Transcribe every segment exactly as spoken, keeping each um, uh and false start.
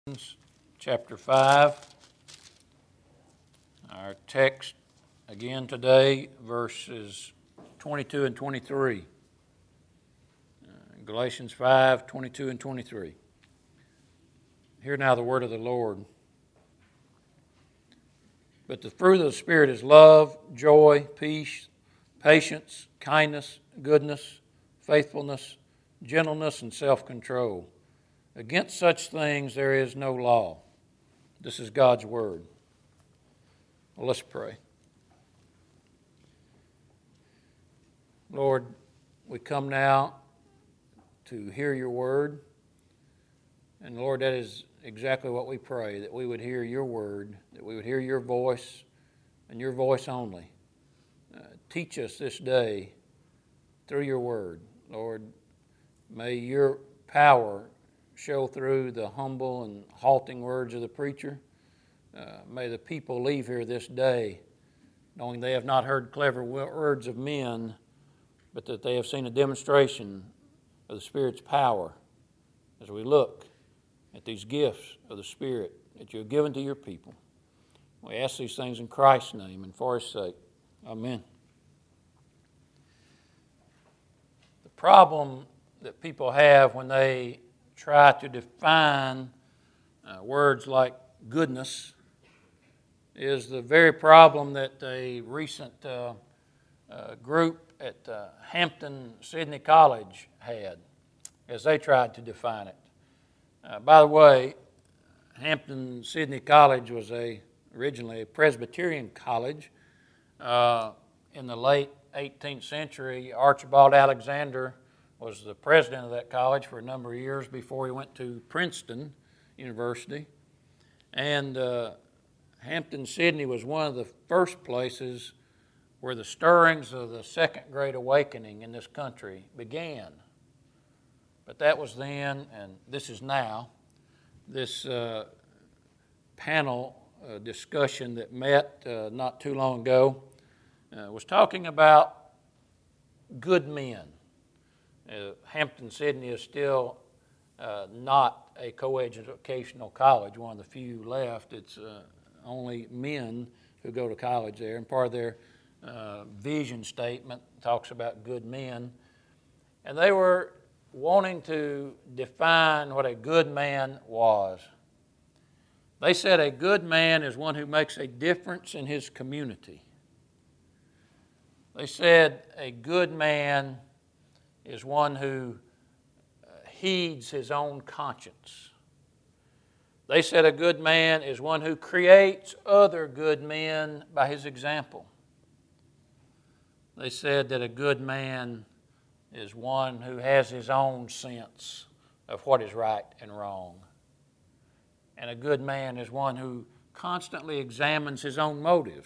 Galatians chapter five. Our text again today, verses twenty-two and twenty-three. Uh, Galatians five, twenty-two and twenty-three. Hear now the word of the Lord. But the fruit of the Spirit is love, joy, peace, patience, kindness, goodness, faithfulness, gentleness, and self-control. Against such things there is no law. This is God's word. Well, let's pray. Lord, we come now to hear your word. And Lord, that is exactly what we pray, that we would hear your word, that we would hear your voice and your voice only. Uh, teach us this day through your word. Lord, may your power show through the humble and halting words of the preacher. Uh, may the people leave here this day knowing they have not heard clever words of men, but that they have seen a demonstration of the Spirit's power as we look at these gifts of the Spirit that you have given to your people. We ask these things in Christ's name and for his sake. Amen. The problem that people have when they try to define uh, words like goodness is the very problem that a recent uh, uh, group at uh, Hampton-Sydney College had as they tried to define it. Uh, by the way, Hampton-Sydney College was a originally a Presbyterian college. Uh, in the late eighteenth century, Archibald Alexander was the president of that college for a number of years before he went to Princeton University. And uh, Hampton-Sydney was one of the first places where the stirrings of the Second Great Awakening in this country began. But that was then, and this is now. This uh, panel uh, discussion that met uh, not too long ago uh, was talking about good men. Uh, Hampton-Sydney is still uh, not a co-educational college, one of the few left. It's uh, only men who go to college there, and part of their uh, vision statement talks about good men. And they were wanting to define what a good man was. They said a good man is one who makes a difference in his community. They said a good man is one who heeds his own conscience. They said a good man is one who creates other good men by his example. They said that a good man is one who has his own sense of what is right and wrong. And a good man is one who constantly examines his own motives.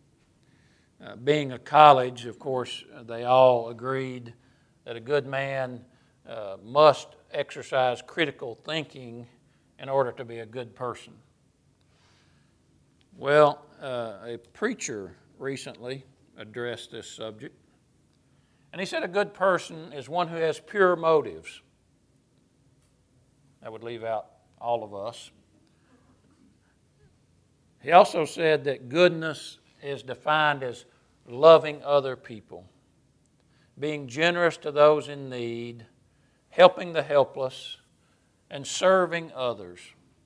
Uh, being a college, of course, they all agreed that a good man uh, must exercise critical thinking in order to be a good person. Well, uh, a preacher recently addressed this subject, and he said a good person is one who has pure motives. That would leave out all of us. He also said that goodness is defined as loving other people, being generous to those in need, helping the helpless, and serving others.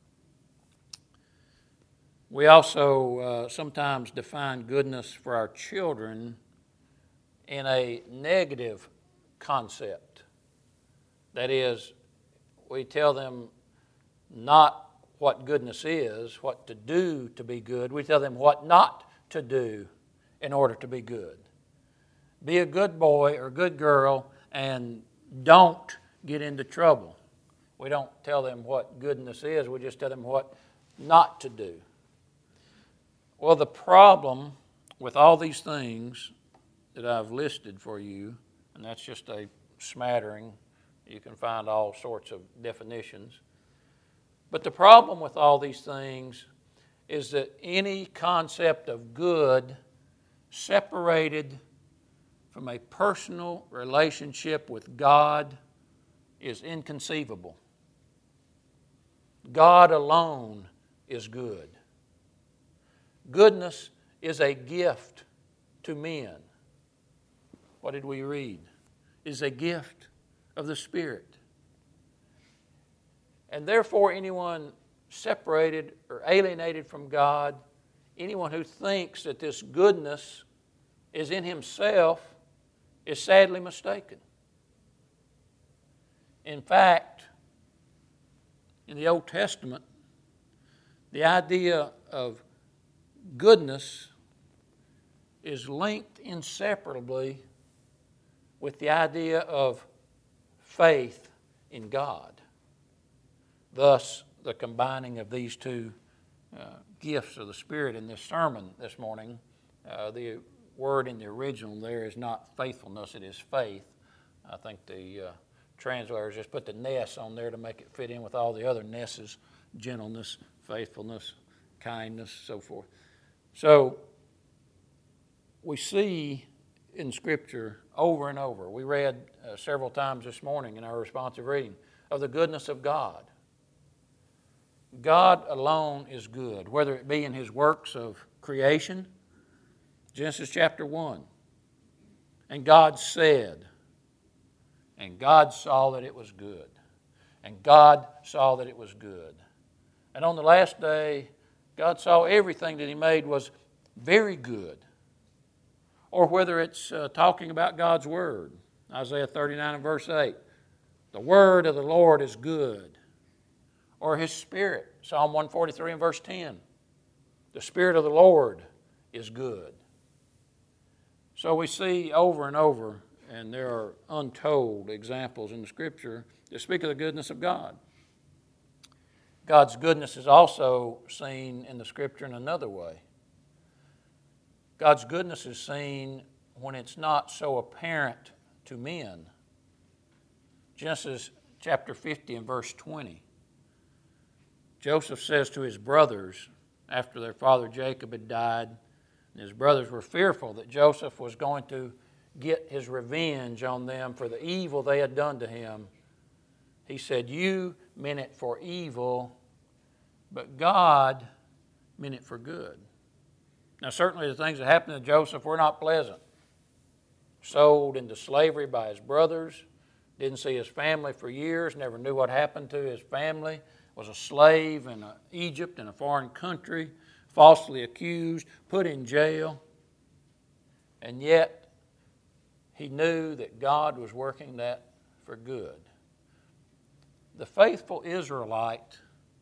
We also uh, sometimes define goodness for our children in a negative concept. That is, we tell them not what goodness is, what to do to be good. We tell them what not to do in order to be good. Be a good boy or good girl and don't get into trouble. We don't tell them what goodness is, we just tell them what not to do. Well, the problem with all these things that I've listed for you, and that's just a smattering, you can find all sorts of definitions. But the problem with all these things is that any concept of good separated from a personal relationship with God is inconceivable. God alone is good. Goodness is a gift to men. What did we read? It is a gift of the Spirit. And therefore, anyone separated or alienated from God, anyone who thinks that this goodness is in himself, is sadly mistaken. In fact, in the Old Testament, the idea of goodness is linked inseparably with the idea of faith in God. Thus, the combining of these two uh, gifts of the Spirit in this sermon this morning, uh, the word in the original there is not faithfulness, it is faith. I think the uh, translators just put the ness on there to make it fit in with all the other nesses, gentleness, faithfulness, kindness, so forth. So, we see in Scripture over and over, we read uh, several times this morning in our responsive reading, of the goodness of God. God alone is good, whether it be in His works of creation, Genesis chapter one. And God said, and God saw that it was good. And God saw that it was good. And on the last day, God saw everything that He made was very good. Or whether it's uh, talking about God's Word, Isaiah thirty-nine and verse eight. The Word of the Lord is good. Or His Spirit, Psalm one forty-three and verse ten. The Spirit of the Lord is good. So we see over and over, and there are untold examples in the Scripture that speak of the goodness of God. God's goodness is also seen in the Scripture in another way. God's goodness is seen when it's not so apparent to men. Genesis chapter fifty and verse twenty. Joseph says to his brothers, after their father Jacob had died, and his brothers were fearful that Joseph was going to get his revenge on them for the evil they had done to him. He said, "You meant it for evil, but God meant it for good." Now, certainly the things that happened to Joseph were not pleasant. Sold into slavery by his brothers, didn't see his family for years, never knew what happened to his family, was a slave in Egypt, in a foreign country, falsely accused, put in jail. And yet, he knew that God was working that for good. The faithful Israelite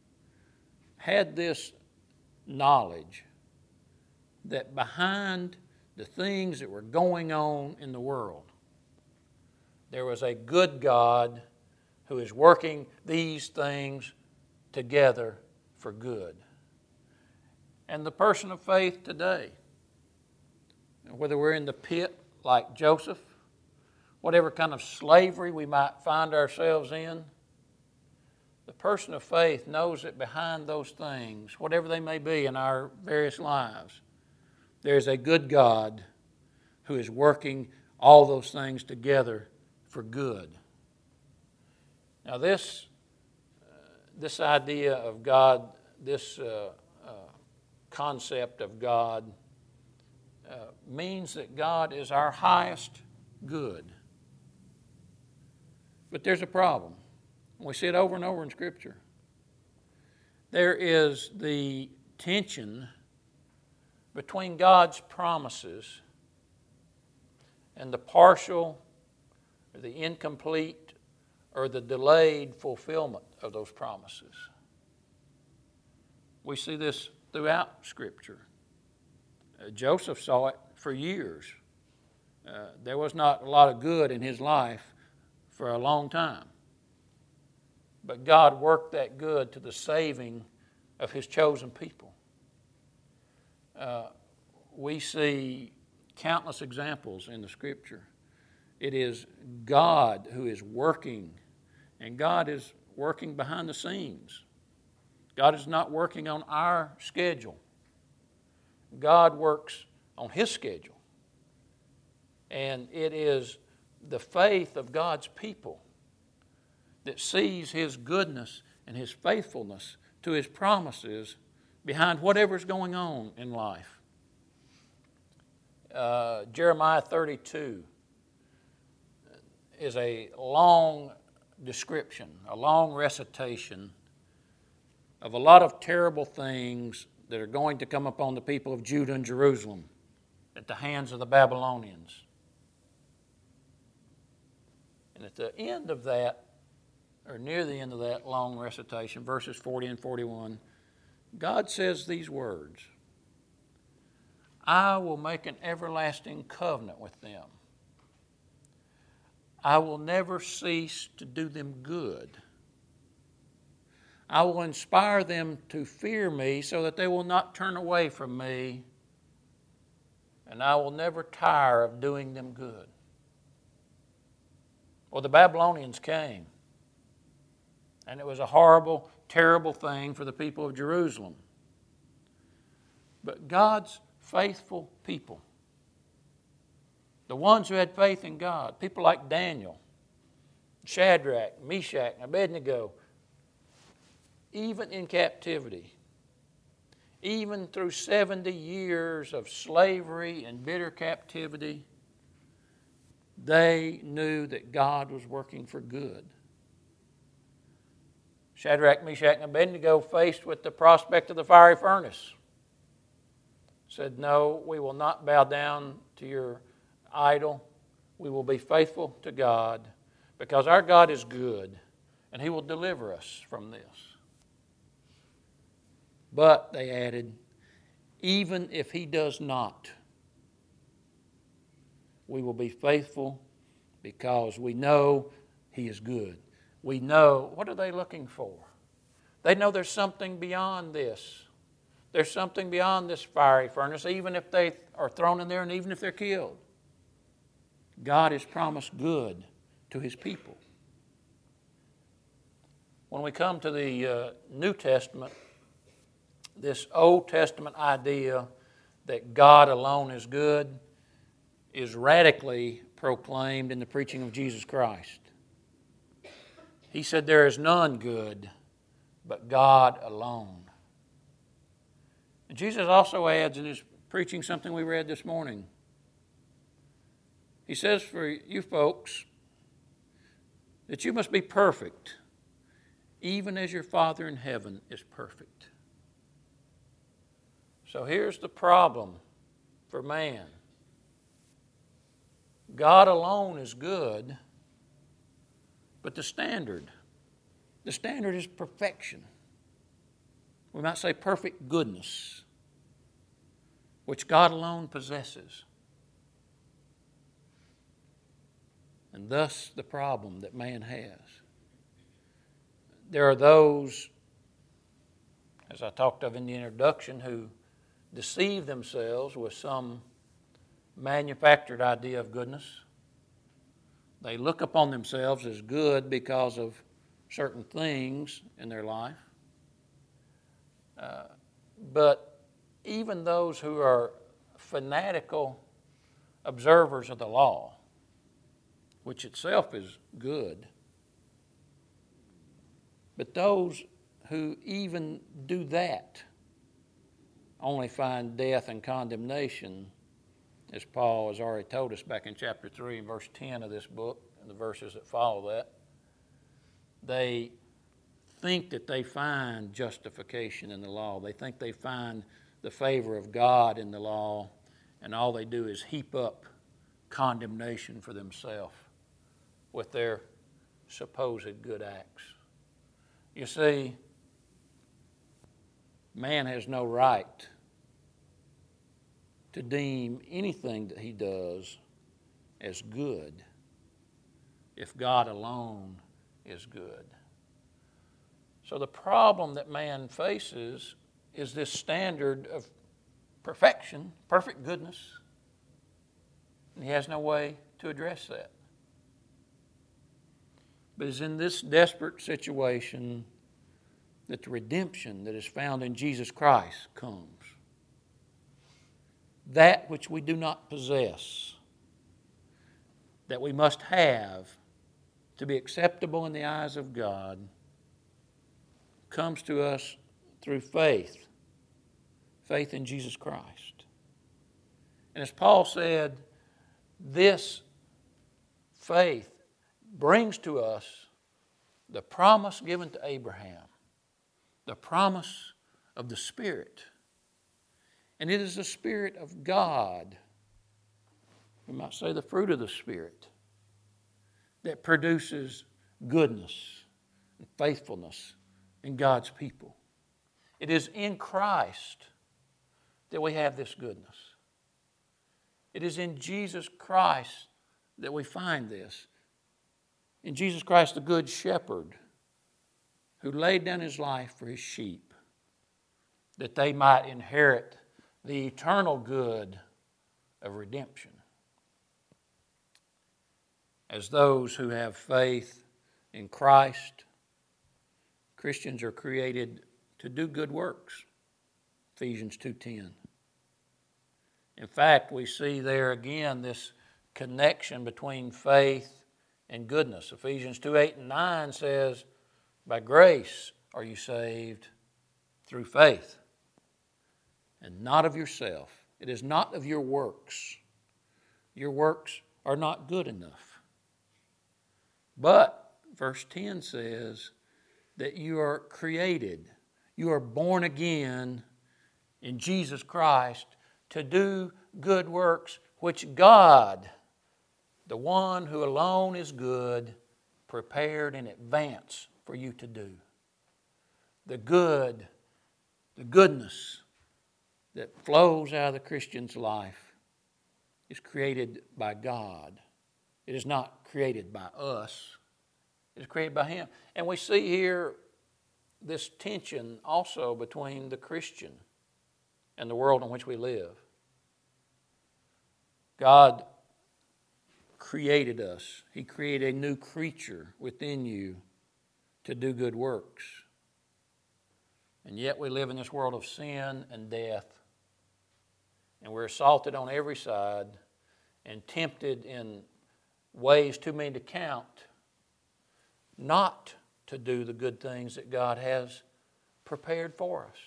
had this knowledge that behind the things that were going on in the world, there was a good God who is working these things together for good. And the person of faith today, whether we're in the pit like Joseph, whatever kind of slavery we might find ourselves in, the person of faith knows that behind those things, whatever they may be in our various lives, there's a good God who is working all those things together for good. Now this, uh, this idea of God, this uh, uh, concept of God, uh, means that God is our highest good. But there's a problem. We see it over and over in Scripture. There is the tension between God's promises and the partial, or the incomplete, or the delayed fulfillment of those promises. We see this throughout Scripture. Uh, Joseph saw it for years. Uh, there was not a lot of good in his life for a long time. But God worked that good to the saving of His chosen people. Uh, we see countless examples in the Scripture. It is God who is working, and God is working behind the scenes. God is not working on our schedule. God works on His schedule. And it is the faith of God's people that sees His goodness and His faithfulness to His promises behind whatever's going on in life. Uh, Jeremiah thirty-two is a long description, a long recitation of a lot of terrible things that are going to come upon the people of Judah and Jerusalem at the hands of the Babylonians. And at the end of that, or near the end of that long recitation, verses forty and forty-one, God says these words, I will make an everlasting covenant with them. I will never cease to do them good. I will inspire them to fear me so that they will not turn away from me, and I will never tire of doing them good. Well, the Babylonians came, and it was a horrible, terrible thing for the people of Jerusalem. But God's faithful people, the ones who had faith in God, people like Daniel, Shadrach, Meshach, and Abednego, even in captivity, even through seventy years of slavery and bitter captivity, they knew that God was working for good. Shadrach, Meshach, and Abednego, faced with the prospect of the fiery furnace, said, no, we will not bow down to your idol. We will be faithful to God because our God is good and He will deliver us from this. But, they added, even if He does not, we will be faithful because we know He is good. We know, what are they looking for? They know there's something beyond this. There's something beyond this fiery furnace, even if they are thrown in there and even if they're killed. God has promised good to His people. When we come to the uh, New Testament, this Old Testament idea that God alone is good is radically proclaimed in the preaching of Jesus Christ. He said, there is none good but God alone. And Jesus also adds in His preaching something we read this morning. He says for you folks that you must be perfect, even as your Father in heaven is perfect. So here's the problem for man. God alone is good, but the standard, the standard is perfection. We might say perfect goodness, which God alone possesses. And thus the problem that man has. There are those, as I talked of in the introduction, who deceive themselves with some manufactured idea of goodness. They look upon themselves as good because of certain things in their life. Uh, but even those who are fanatical observers of the law, which itself is good, but those who even do that only find death and condemnation, as Paul has already told us back in chapter three and verse ten of this book, and the verses that follow that. They think that they find justification in the law. They think they find the favor of God in the law, and all they do is heap up condemnation for themselves with their supposed good acts. You see, man has no right to deem anything that he does as good if God alone is good. So the problem that man faces is this standard of perfection, perfect goodness, and he has no way to address that. But it's in this desperate situation that the redemption that is found in Jesus Christ comes. That which we do not possess, that we must have to be acceptable in the eyes of God, comes to us through faith, faith in Jesus Christ. And as Paul said, this faith brings to us the promise given to Abraham, the promise of the Spirit. And it is the Spirit of God, we might say the fruit of the Spirit, that produces goodness and faithfulness in God's people. It is in Christ that we have this goodness. It is in Jesus Christ that we find this. In Jesus Christ, the Good Shepherd, who laid down His life for His sheep, that they might inherit the eternal good of redemption. As those who have faith in Christ, Christians are created to do good works. Ephesians two ten. In fact, we see there again this connection between faith and goodness. Ephesians two eight and nine says, by grace are you saved through faith, and not of yourself. It is not of your works. Your works are not good enough. But, verse ten says that you are created, you are born again in Jesus Christ to do good works which God, the one who alone is good, prepared in advance for you to do. The good, the goodness that flows out of the Christian's life is created by God. It is not created by us. It is created by Him. And we see here this tension also between the Christian and the world in which we live. God created us. He created a new creature within you to do good works. And yet we live in this world of sin and death. And we're assaulted on every side and tempted in ways too many to count not to do the good things that God has prepared for us.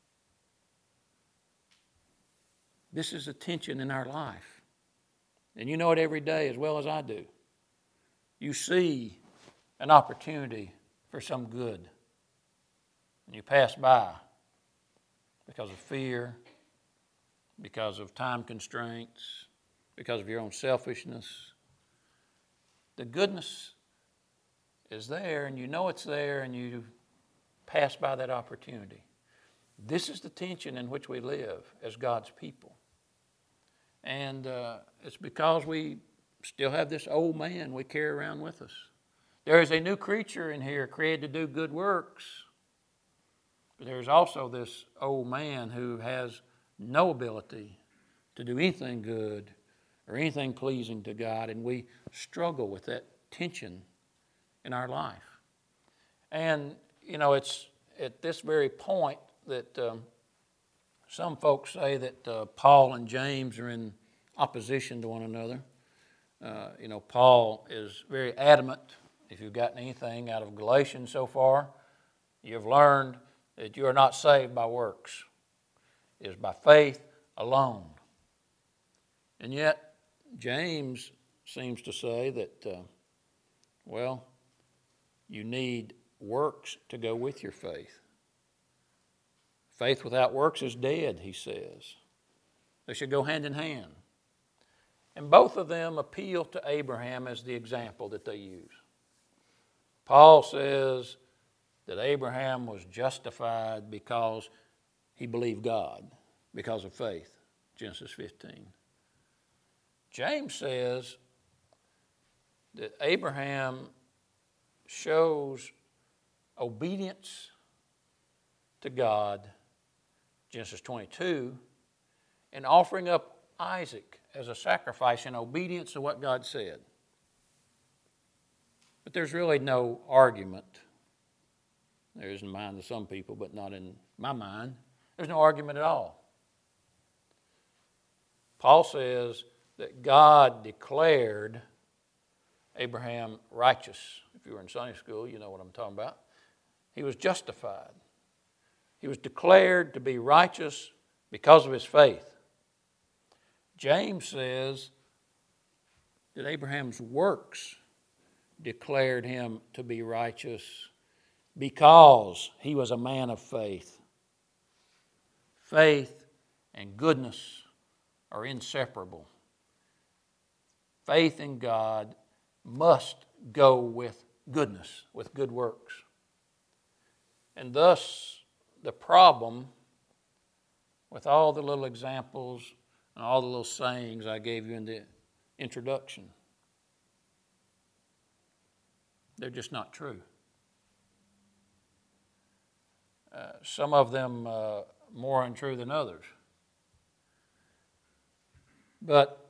This is a tension in our life. And you know it every day as well as I do. You see an opportunity for some good, and you pass by because of fear, because of time constraints, because of your own selfishness. The goodness is there, and you know it's there, and you pass by that opportunity. This is the tension in which we live as God's people. And uh, it's because we still have this old man we carry around with us. There is a new creature in here created to do good works. But there's also this old man who has no ability to do anything good or anything pleasing to God, and we struggle with that tension in our life. And, you know, it's at this very point that um, some folks say that uh, Paul and James are in opposition to one another. Uh, you know, Paul is very adamant. If you've gotten anything out of Galatians so far, you've learned that you are not saved by works. It is by faith alone. And yet, James seems to say that, uh, well, you need works to go with your faith. Faith without works is dead, he says. They should go hand in hand. And both of them appeal to Abraham as the example that they use. Paul says that Abraham was justified because he believed God, because of faith, Genesis fifteen. James says that Abraham shows obedience to God, Genesis twenty-two, and offering up Isaac as a sacrifice in obedience to what God said. But there's really no argument. There is in the mind of some people, but not in my mind. There's no argument at all. Paul says that God declared Abraham righteous. If you were in Sunday school, you know what I'm talking about. He was justified. He was declared to be righteous because of his faith. James says that Abraham's works declared him to be righteous because he was a man of faith. Faith and goodness are inseparable. Faith in God must go with goodness, with good works. And thus, the problem with all the little examples and all the little sayings I gave you in the introduction, they're just not true. Uh, some of them uh, more untrue than others. But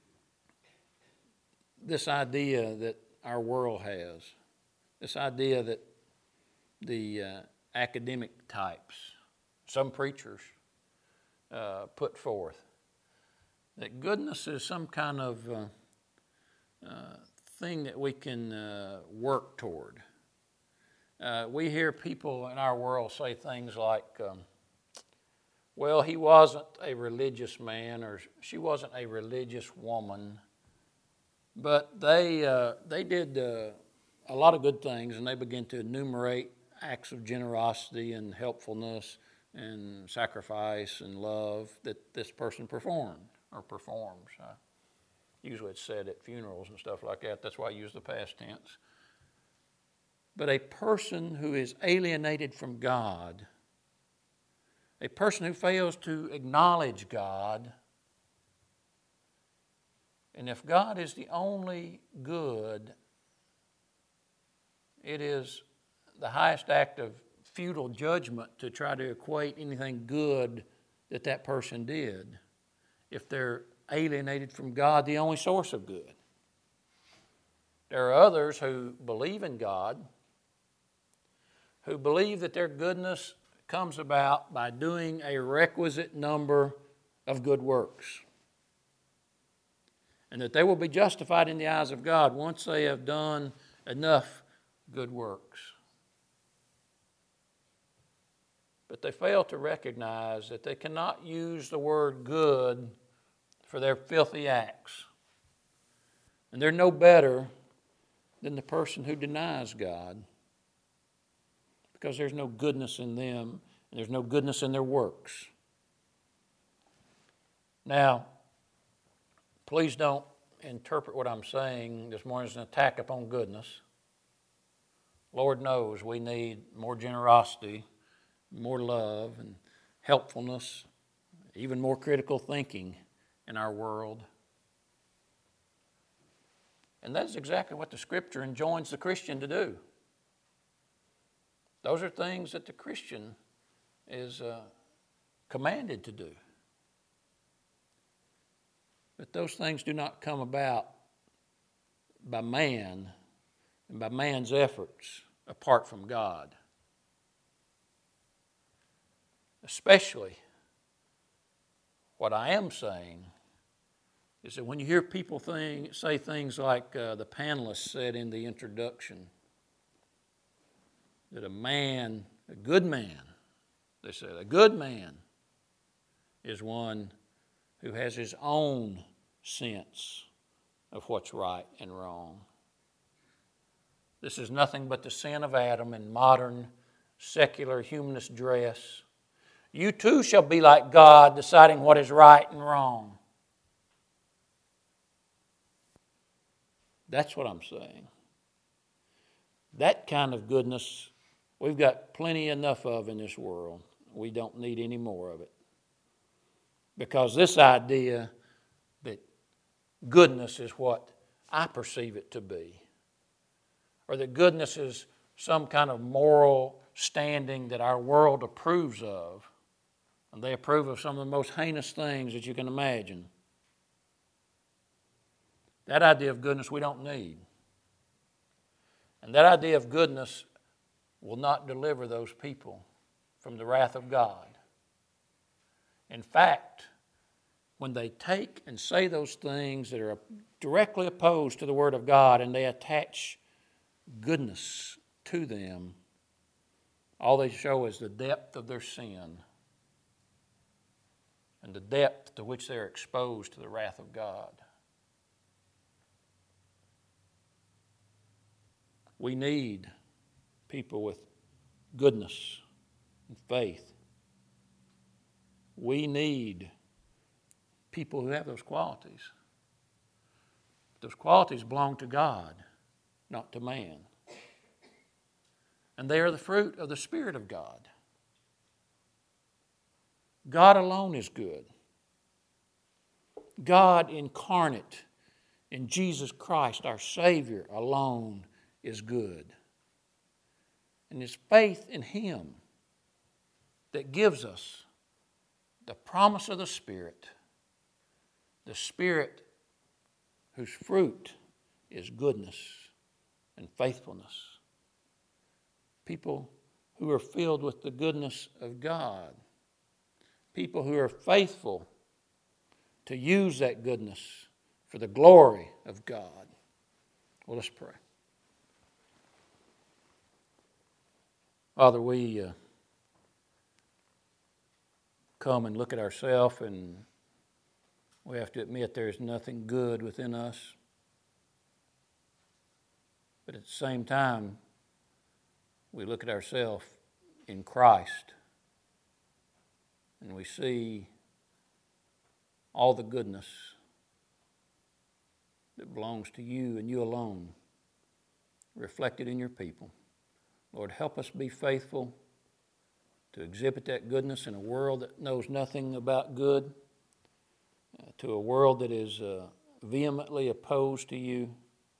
this idea that our world has, this idea that the uh, academic types, some preachers, uh, put forth, that goodness is some kind of uh, uh, thing that we can uh, work toward. Uh, we hear people in our world say things like, um, well, he wasn't a religious man or she wasn't a religious woman, but they uh, they did uh, a lot of good things, and they begin to enumerate acts of generosity and helpfulness and sacrifice and love that this person performed or performs. Uh, usually it's said at funerals and stuff like that. That's why I use the past tense. But a person who is alienated from God, a person who fails to acknowledge God, and if God is the only good, it is the highest act of futile judgment to try to equate anything good that that person did if they're alienated from God, the only source of good. There are others who believe in God, who believe that their goodness comes about by doing a requisite number of good works, and that they will be justified in the eyes of God once they have done enough good works. But they fail to recognize that they cannot use the word good for their filthy acts. And they're no better than the person who denies God, because there's no goodness in them and there's no goodness in their works. Now, please don't interpret what I'm saying this morning as an attack upon goodness. Lord knows we need more generosity, more love and helpfulness, even more critical thinking in our world. And that is exactly what the Scripture enjoins the Christian to do. Those are things that the Christian is uh, commanded to do. But those things do not come about by man and by man's efforts apart from God. Especially, what I am saying is that when you hear people thing, say things like uh, the panelists said in the introduction, that a man, a good man, they said, a good man is one who has his own sense of what's right and wrong. This is nothing but the sin of Adam in modern secular humanist dress. You too shall be like God, deciding what is right and wrong. That's what I'm saying. That kind of goodness we've got plenty enough of in this world. We don't need any more of it. Because this idea that goodness is what I perceive it to be, or that goodness is some kind of moral standing that our world approves of, and they approve of some of the most heinous things that you can imagine. That idea of goodness we don't need. And that idea of goodness will not deliver those people from the wrath of God. In fact, when they take and say those things that are directly opposed to the Word of God and they attach goodness to them, All they show is the depth of their sin and the depth to which they're exposed to the wrath of God. We need people with goodness and faith. We need people who have those qualities. Those qualities belong to God, not to man. And they are the fruit of the Spirit of God. God alone is good. God incarnate in Jesus Christ, our Savior, alone is good. And it's faith in Him that gives us the promise of the Spirit, the Spirit whose fruit is goodness and faithfulness. People who are filled with the goodness of God. People who are faithful to use that goodness for the glory of God. Well, let's pray. Father, we uh, come and look at ourselves, and we have to admit there's nothing good within us. But at the same time, we look at ourselves in Christ, and we see all the goodness that belongs to you and you alone reflected in your people. Lord, help us be faithful to exhibit that goodness in a world that knows nothing about good, uh, to a world that is uh, vehemently opposed to you.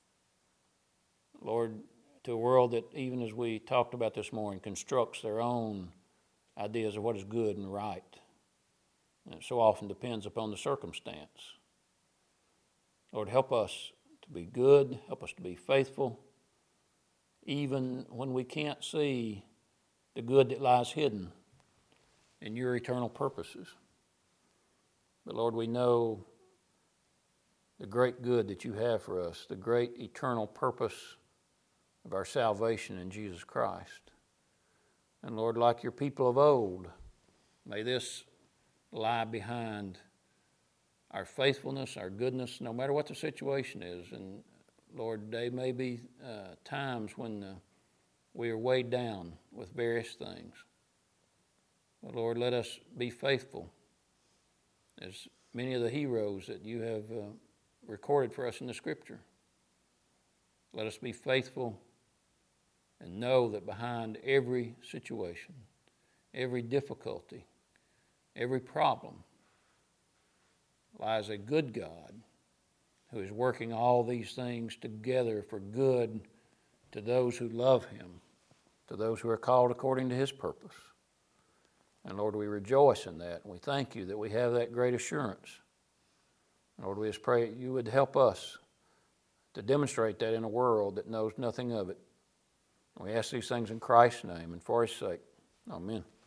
Lord, to a world that, even as we talked about this morning, constructs their own ideas of what is good and right. And it so often depends upon the circumstance. Lord, help us to be good, help us to be faithful, even when we can't see the good that lies hidden in your eternal purposes. But Lord, we know the great good that you have for us, the great eternal purpose of our salvation in Jesus Christ. And Lord, like your people of old, may this lie behind our faithfulness, our goodness, no matter what the situation is. And Lord, there may be uh, times when uh, we are weighed down with various things. But Lord, let us be faithful as many of the heroes that you have uh, recorded for us in the Scripture. Let us be faithful and know that behind every situation, every difficulty, every problem lies a good God who is working all these things together for good to those who love him, to those who are called according to his purpose. And Lord, we rejoice in that, and we thank you that we have that great assurance. Lord, we just pray you would help us to demonstrate that in a world that knows nothing of it. We ask these things in Christ's name and for his sake. Amen.